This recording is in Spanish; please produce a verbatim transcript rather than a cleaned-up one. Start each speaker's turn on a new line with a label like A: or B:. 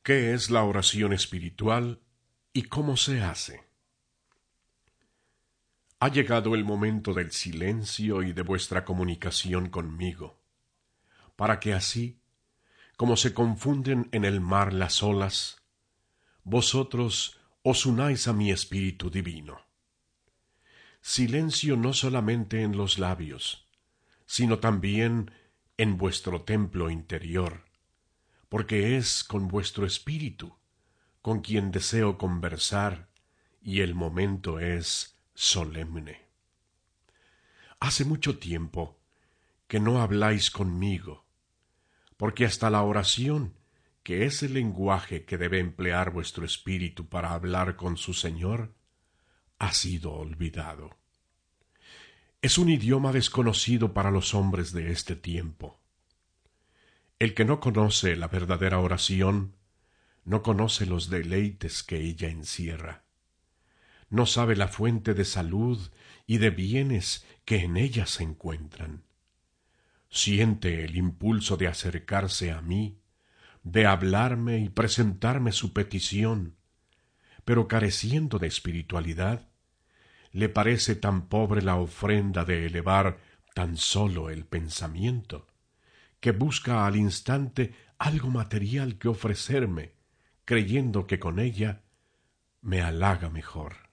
A: ¿Qué es la oración espiritual y cómo se hace? Ha llegado el momento del silencio y de vuestra comunicación conmigo, para que así, como se confunden en el mar las olas, vosotros os unáis a mi espíritu divino. Silencio no solamente en los labios, sino también en vuestro templo interior, porque es con vuestro espíritu con quien deseo conversar, y el momento es solemne. Hace mucho tiempo que no habláis conmigo, porque hasta la oración, que es el lenguaje que debe emplear vuestro espíritu para hablar con su Señor, ha sido olvidado. Es un idioma desconocido para los hombres de este tiempo. El que no conoce la verdadera oración, no conoce los deleites que ella encierra. No sabe la fuente de salud y de bienes que en ella se encuentran. Siente el impulso de acercarse a mí, de hablarme y presentarme su petición, pero careciendo de espiritualidad, le parece tan pobre la ofrenda de elevar tan solo el pensamiento, que busca al instante algo material que ofrecerme, creyendo que con ella me halaga mejor.